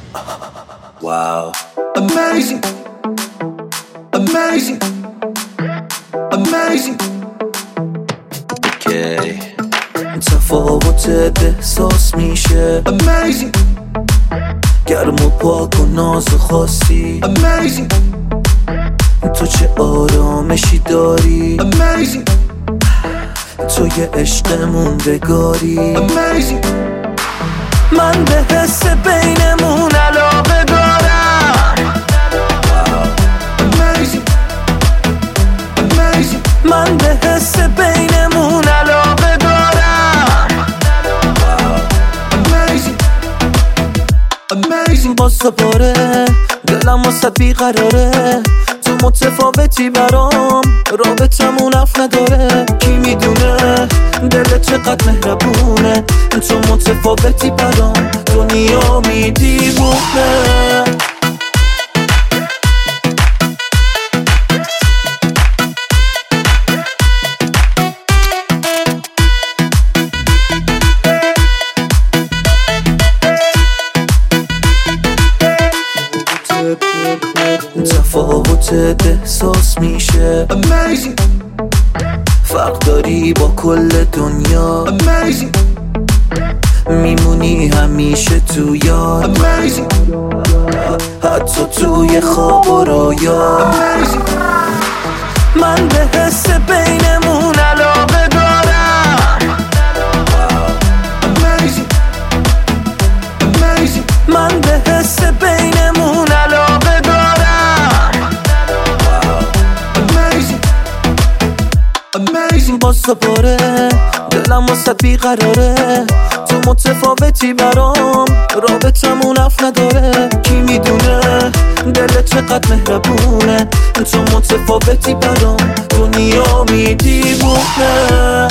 Wow. Amazing. Amazing. Amazing. Okay. تفاوت احساس میشه Amazing. گرم و پاک و ناز خاصی Amazing. تو چه آرامشی داری Amazing. تو یه عشق موندگاری Amazing. من به حس بینمون علاقه دارم Amazing. Amazing. من به حس بینمون علاقه دارم Amazing. Amazing. باز دوباره دلم واسه بیقراره تو متفاوتی برام رابطمون اف نداره کی میدونه دل چقدر مهربونه تو متفاوتی برام دنیا میدیونه تفاوت احساس میشه Amazing. فرق داری با کل دنیا Amazing. میمونی همیشه تو یاد Amazing. حتی توی خواب و رویا Amazing. من به حس بینمون علاقه دارم Amazing. Amazing. من به حس بینمون علاقه دارم Amazing. باز دوباره دلم واسه بیقراره تو متفاوتی برام رابطمون اف نداره کی میدونه دل چقدر مهربونه تو متفاوتی برام دنیا میدیونه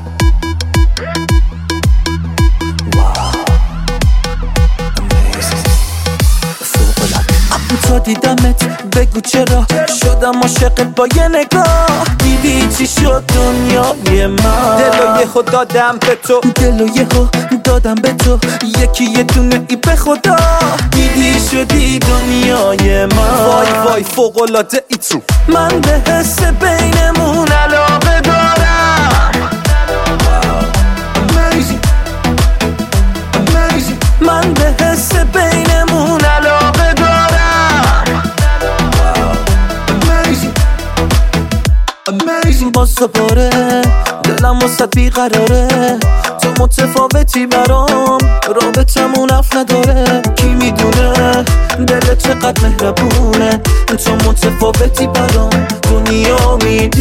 تا دیدمت بگو چرا شدم عاشقت با یه نگاه دیدی چی شد دنیای من دلو یهو دادم به تو دلو یهو دادم به تو یکی یه دونه ای به خدا دیدی شدی دنیای من وای وای فوق‌العاده ای تو من به حس بینمون علاقه دارم Amazing. Amazing. من به حس بینمون علاقه دارم Amazing. باز دوباره دلم واسه بیقراره تو متفاوتی برام رابطمون اف نداره کی میدونه دل چقدر مهربونه تو متفاوتی برام دنیا میدونه